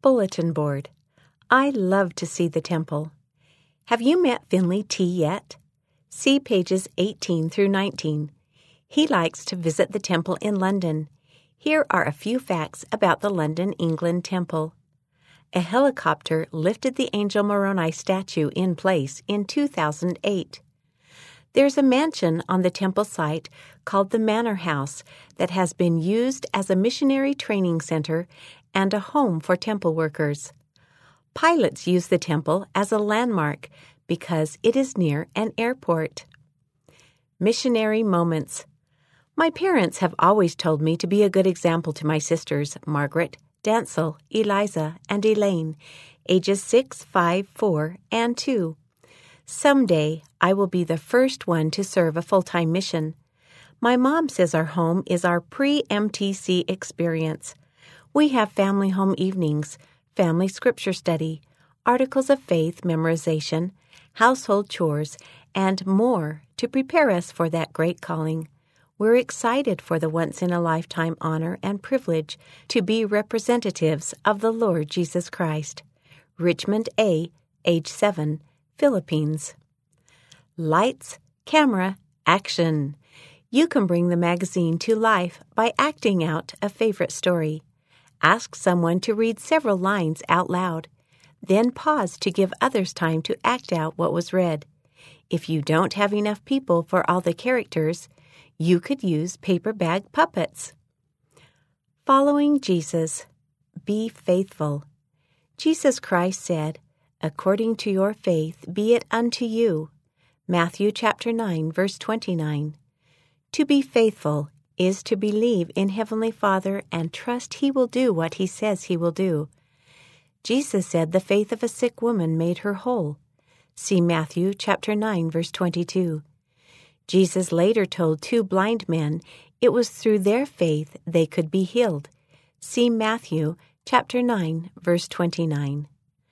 Bulletin board. I love to see the temple. Have you met Finley T. yet? See pages 18 through 19. He likes to visit the temple in London. Here are a few facts about the London, England temple. A helicopter lifted the Angel Moroni statue in place in 2008. There's a mansion on the temple site called the Manor House that has been used as a missionary training center and a home for temple workers. Pilots use the temple as a landmark because it is near an airport. Missionary moments. My parents have always told me to be a good example to my sisters, Margaret, Dancel, Eliza, and Elaine, ages 6, 5, 4, and 2. Someday, I will be the first one to serve a full-time mission. My mom says our home is our pre-MTC experience. We have family home evenings, family scripture study, articles of faith memorization, household chores, and more to prepare us for that great calling. We're excited for the once-in-a-lifetime honor and privilege to be representatives of the Lord Jesus Christ. Richmond A., age 7, Philippines. Lights, camera, action. You can bring the magazine to life by acting out a favorite story. Ask someone to read several lines out loud. Then pause to give others time to act out what was read. If you don't have enough people for all the characters, you could use paper bag puppets. Following Jesus. Be faithful. Jesus Christ said, "According to your faith be it unto you." Matthew chapter 9, verse 29. To be faithful is to believe in Heavenly Father and trust He will do what He says He will do. Jesus said the faith of a sick woman made her whole. See Matthew chapter 9, verse 22. Jesus later told 2 blind men it was through their faith they could be healed. See Matthew chapter 9, verse 29.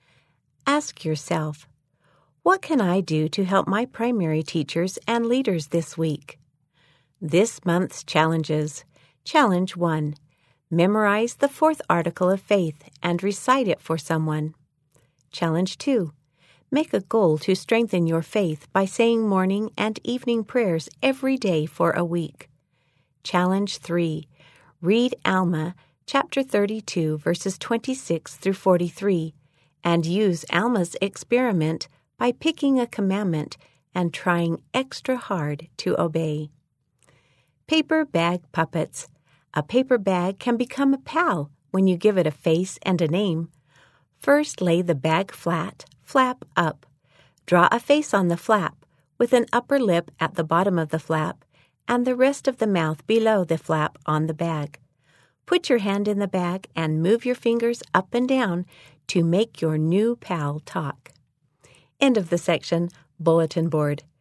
Ask yourself, what can I do to help my primary teachers and leaders this week? This month's challenges. Challenge 1. Memorize the 4th article of faith and recite it for someone. Challenge 2. Make a goal to strengthen your faith by saying morning and evening prayers every day for a week. Challenge 3. Read Alma, chapter 32, verses 26 through 43, and use Alma's experiment by picking a commandment and trying extra hard to obey. Paper bag puppets. A paper bag can become a pal when you give it a face and a name. First, lay the bag flat, flap up. Draw a face on the flap, with an upper lip at the bottom of the flap, and the rest of the mouth below the flap on the bag. Put your hand in the bag and move your fingers up and down to make your new pal talk. End of the section, Bulletin board.